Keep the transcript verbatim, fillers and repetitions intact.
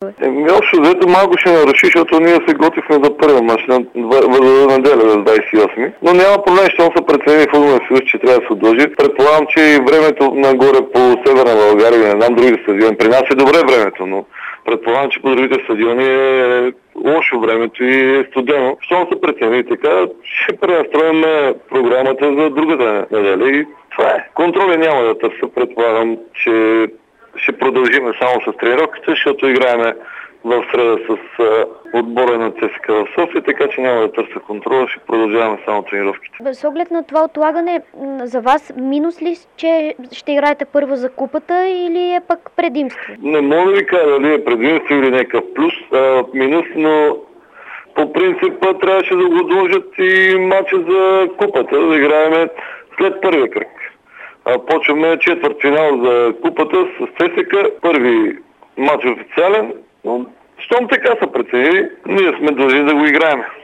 мачове? Еми, общо взето малко ще наруши, защото ние се готвихме за първия мач на неделя за двадесет и осми. Но няма проблем, щом са преценили футболния съюз, че трябва да се удължи. Предполагам, че и времето нагоре по Северна България, не знам другите стадиони. При нас е добре времето, но предполагам, че по другите стадиони е лошо времето и е студено. Щом са преценили така, ще пренастроим програмата за другата неделя и това е. Контроли няма да търся, предполагам, че ще продължим само с тренировките, защото играеме в среда с а, отбора на ЦСКА в София, така че няма да търся контрола, ще продължаваме само тренировките. С оглед на това отлагане, за вас минус ли, че ще играете първо за купата или е пък предимство? Не мога да ви кажа дали е предимство или някакъв плюс, а, минус, но по принцип трябваше да го отложат и матча за купата, да играеме след първия кръг. А, почваме четвъртфинал за купата с ЦСКА, първи матч официален, но щом така са преценили, ние сме дължни да го играем.